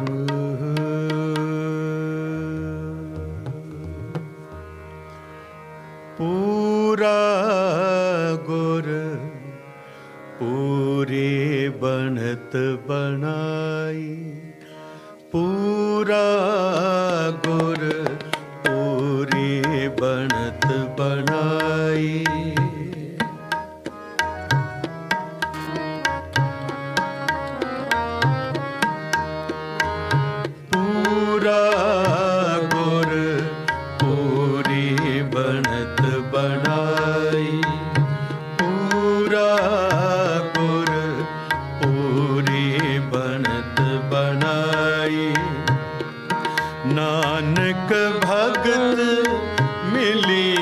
पूरा गुर पूरी बनत बनाई, पूरा गुर पूरी बनत बनाई। पूरा गुर पूरी बनत बनाई, पूरा गुर पूरी बनत बनाई। नानक भगत मिली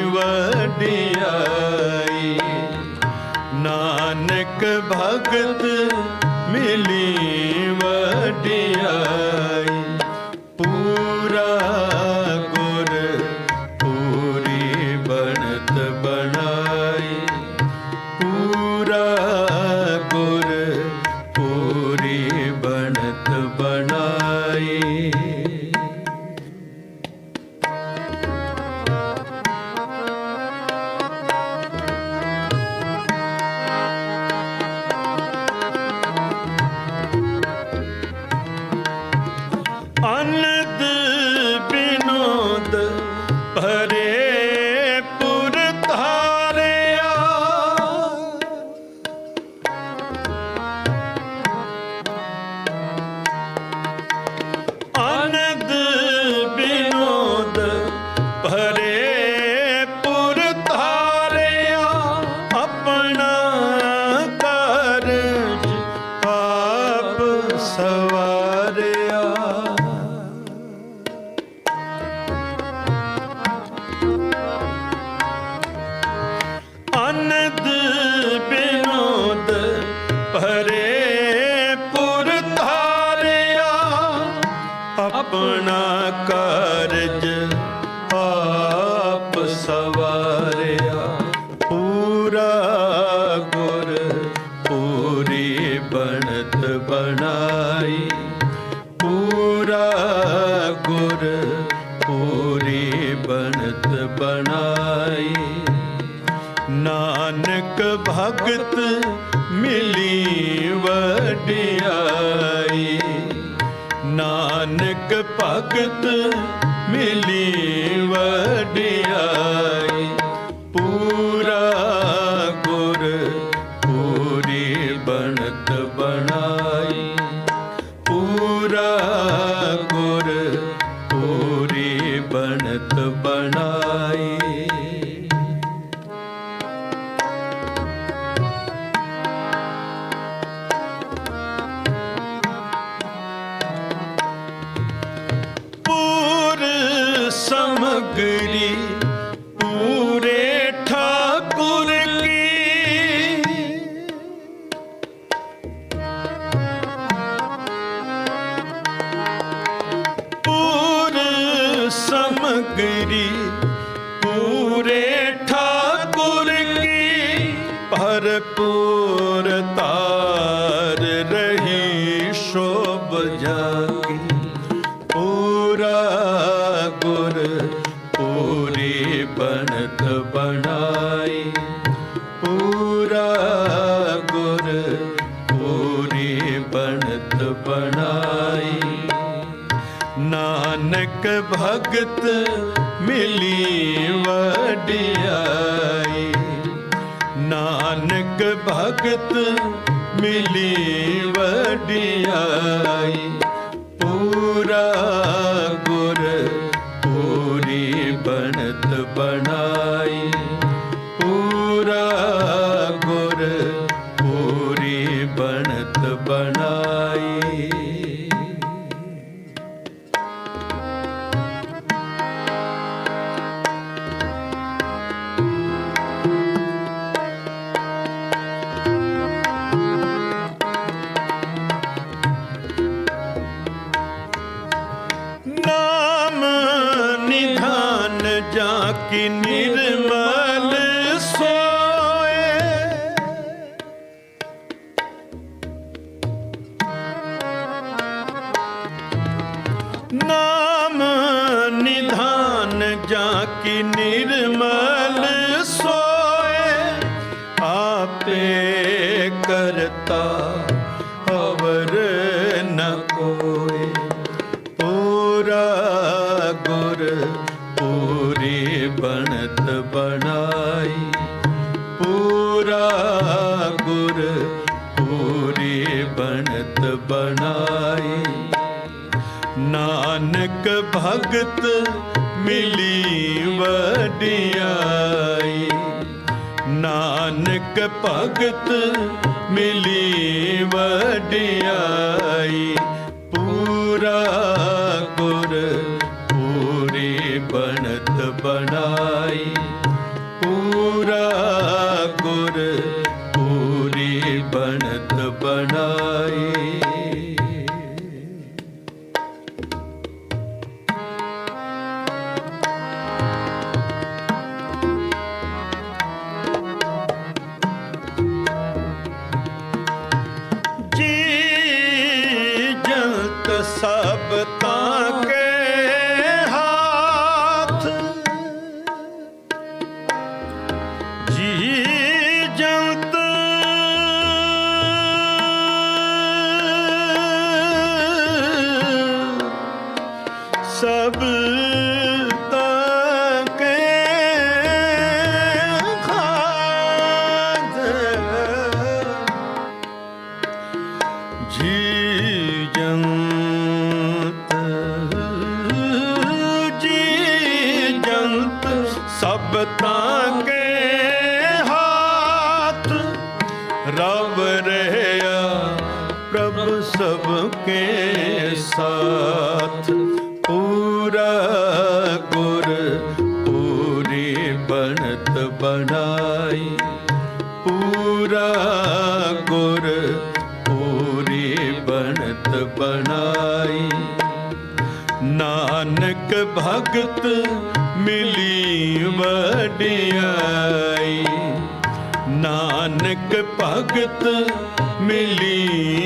वडियाई, नानक भगत मिली वडियाई। पूरा गुर पूरी बनत बनाई, पूरा गुर पूरी बनत बनाई। अनद विनोद भरे पुर धारिया, अनद विनोद भरे पुर धारिया। अपना कारज आप सवारिया, अनद विनोद भरे पुर धारिया। अपना कारज आप सवारिया। पूरा गुर पूरी बनत बनाई, पूरा गुर पूरी बनत बनाई। नानक भगत मिली वडियाई, नानक भगत मिली वडियाई। पूरा गुर पूरी बनत बनाई, पूरा गुर पूरी बनत बनाई। समगरी पूरे ठाकुर की, पूरे समगरी पूरे ठाकुर की। भरपूर तार रही शोभ जाकी, पूरा गुर पूरी बनत बनाई, पूरा गुर पूरी बनत बनाई। नानक भगत मिली वडियाई, नानक भगत मिली वडियाई। पूरा गुर पूरी बनत बनाई, पूरा गुर पूरी बनत बनाई। नाम निधान जाकी निर्मल सोए, जाकी निर्मल सोए, आपे करता अवर न कोई। पूरा गुर पूरी बनत बनाई, पूरा गुर पूरी बनत बनाई। नानक भगत मिली वडियाई, नानक भगत मिली वडियाई। पूरा गुर पूरी बनत बनाई, पूरा गुर पूरी बनत बनाई। सब ताके हाथ, जी जंत सब ताके हाथ, जी सब ताके हाथ। रब रहया प्रभ सबके साथ, पूरा गुर पूरी बनत बनाई, पूरा गुर पूरी बनत बनाई। नानक भगत मिली वडियाई, नानक भगत मिली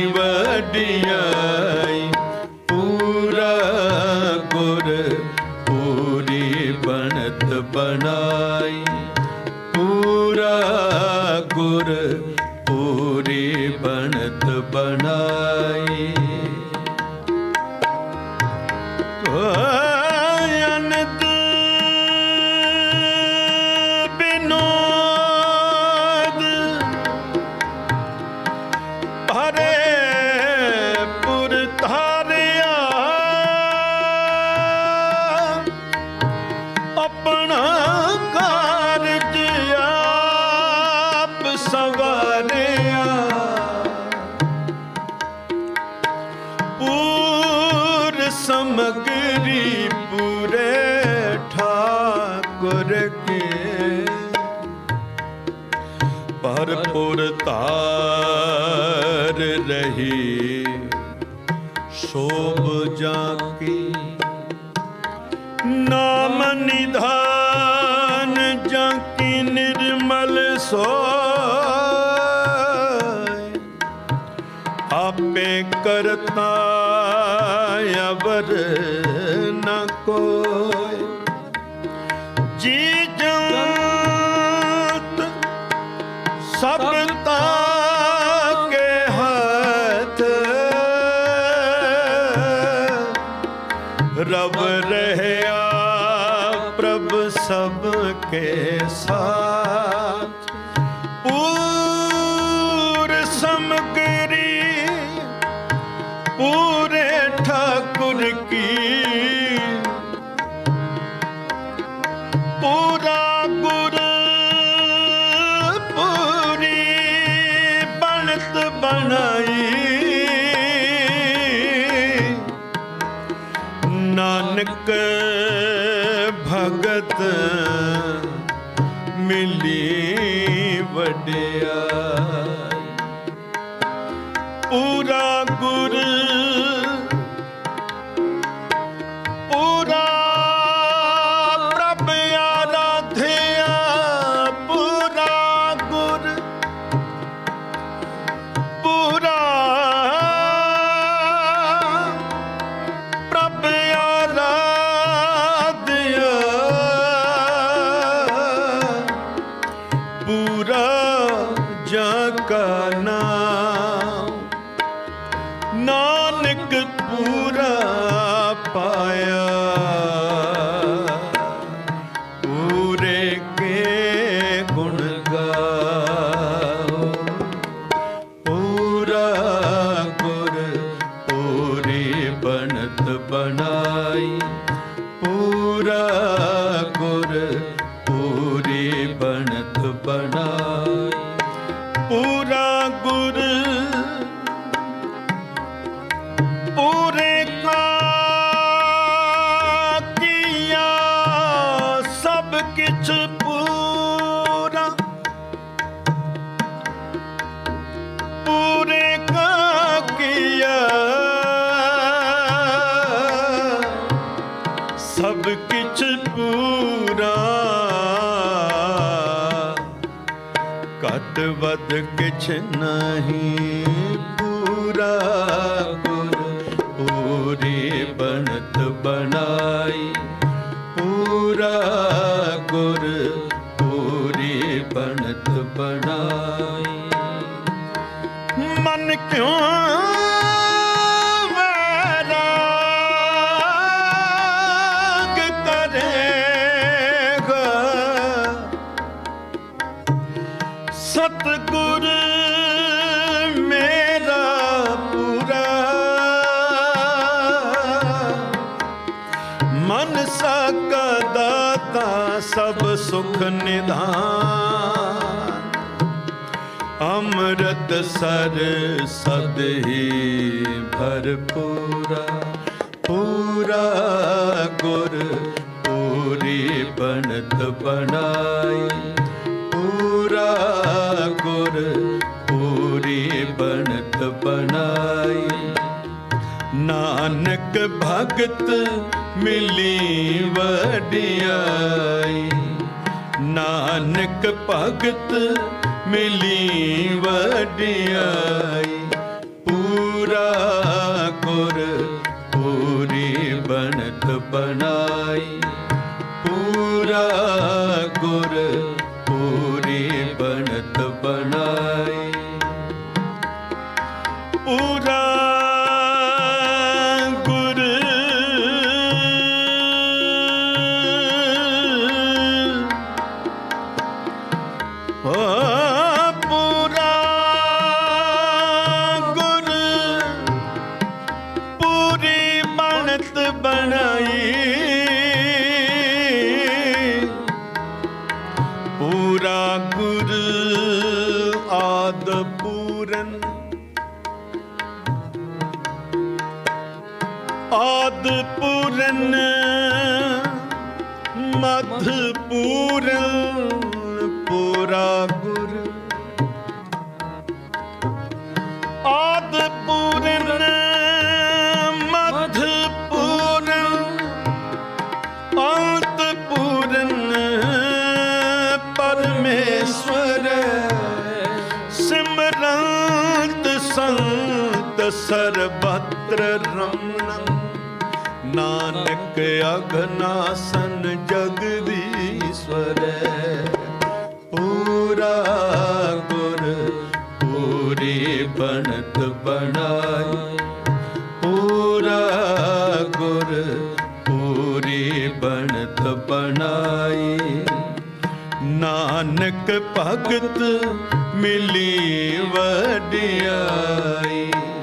वडियाई। पूरा गुर पूरी बनत बनाई, पूरा गुर पूरी बनत बनाई। अपना कारज आप सवारिया, पूर समगरी पूरे ठाकुर के। भरपुर तार रही शोभ जाकी, नाम निधान जाकी निर्मल सोय। आपे करता अवर न कोय, जी जंत सब ताके हाथ। रब रहया प्रभ सबके साथ, पूर समगरी पूरे ठाकुर की। पूरा गुर पूरी बनत बनाई, नानक भगत मिली वडियाई। पूरा गुर पूरा प्रभ आराध्या, पूरा गुर पूरा प्रभ आराध्या। ਨਾਨਕ ਪੂਰਾ ਪਾਇਆ। ਪੂਰੇ ਕੇ ਗੁਣ ਗਾਓ, ਪੂਰਾ ਗੁਰ ਪੂਰੀ ਬਣਤ ਬਣਾਈ। ਪੂਰਾ ਗੁਰ ਪੂਰੀ ਬਣਤ ਬਣਾਈ। ਪੂਰਾ ਗੁਰ ਪੂਰੇ ਕਾ ਕੀਆ ਸਭ ਕਿਛ ਪੂਰਾ। ਪੂਰੇ ਕਾ ਕੀਆ ਸਭ ਕਿਛ ਪੂਰਾ। ਘਟ ਵੱਧ ਕਿਛ ਨਹੀਂ ਪੂਰਾ। ਗੁਰ ਪੂਰੀ ਬਣਤ ਬਣਾਈ। ਪੂਰਾ ਗੁਰ ਪੂਰੀ ਬਣਤ ਬਣਾਈ। ਮਨ ਕਿਉਂ ਵੈਰਾਗ ਕਰੇਗਾ। ਸਤਿਗੁਰ ਮੇਰਾ ਪੂਰਾ। ਮਨ ਸਕਾ ਦਾਤਾ ਸਭ ਸੁਖ ਨਿਧਾਨ। ਅੰਮ੍ਰਿਤ ਸਰ ਸਦ ਹੀ ਭਰਪੂਰਾ। ਪੂਰਾ ਗੁਰ ਪੂਰੀ ਬਣਤ ਬਣਾਈ। ਪੂਰਾ ਗੁਰ ਪੂਰੀ ਬਣਤ ਬਣਾਈ। ਨਾਨਕ ਭਗਤ ਮਿਲੀ ਵਡਿਆਈ। ਨਾਨਕ ਭਗਤ ਮਿਲੀ ਵਡਿਆਈ। ਪੂਰਾ ਗੁਰ ਪੂਰੀ ਬਣਤ ਬਣਾਈ। ਪੂਰਾ ਗੁਰ ਪੂਰੀ ਬਣਤ ਬਣਾਈ। ਪੂਰਾ ਗੁਰ ਪੂਰਾ ਗੁਰ ਪੂਰੀ ਬਣਤ ਬਣਾਈ। ਪੂਰਾ ਗੁਰ ਆਦ ਪੂਰਨ। ਆਦ ਪੂਰਨ ਮਧ ਪੂਰਨ। ਪੂਰਾ ਗੁਰ ਆਦ ਪੂਰਨ ਮਧ ਪੂਰਨ। ਅੰਤ ਪੂਰਨ ਪਰਮੇਸ਼ਵਰ। ਸਿਮਰੰਤ ਸੰਤ ਸਰਬਤਰ ਰਮਨ। ਨਾਨਕ ਅਗਨਾਸਨ ਜਗਦੀਸ਼ਵਰ। ਪੂਰਾ ਗੁਰ ਪੂਰੀ ਬਣਤ ਬਣਾਈ। ਪੂਰਾ ਗੁਰ ਪੂਰੀ ਬਣਤ ਬਣਾਈ। ਨਾਨਕ ਭਗਤ ਮਿਲੀ ਵਡਿਆਈ।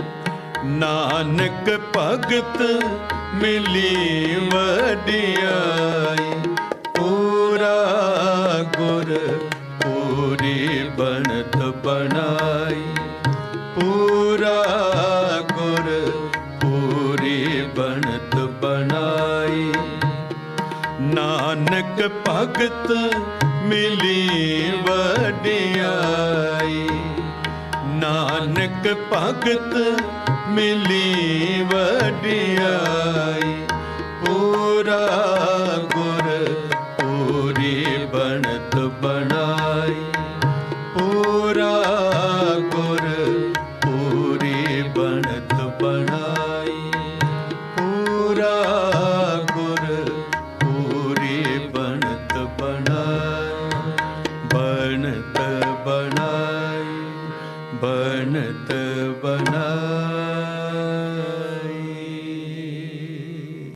ਨਾਨਕ ਭਗਤ ਮਿਲੀ ਵਡਿਆਈ। ਪੂਰਾ ਗੁਰ ਪੂਰੀ ਬਣਤ ਬਣਾਈ। ਪੂਰਾ ਗੁਰ ਪੂਰੀ ਬਣਤ ਬਣਾਈ। ਨਾਨਕ ਭਗਤ ਮਿਲੀ ਵਡਿਆਈ। ਨਾਨਕ ਭਗਤ ਮਿਲੀ ਵਡਿਆਈ। ਪੂਰਾ ਗੁਰ ਪੂਰੀ ਬਣਤ ਬਣਾਈ। ਪੂਰਾ ਗੁਰ ਪੂਰੀ ਬਣਤ ਬਣਾਈ। ਪੂਰਾ ਗੁਰ ਪੂਰੀ ਬਣਤ ਬਣਾਈ। ਬਣਤ ਬਣਾਈ। ਬਣਤ ਬਣਾਈ।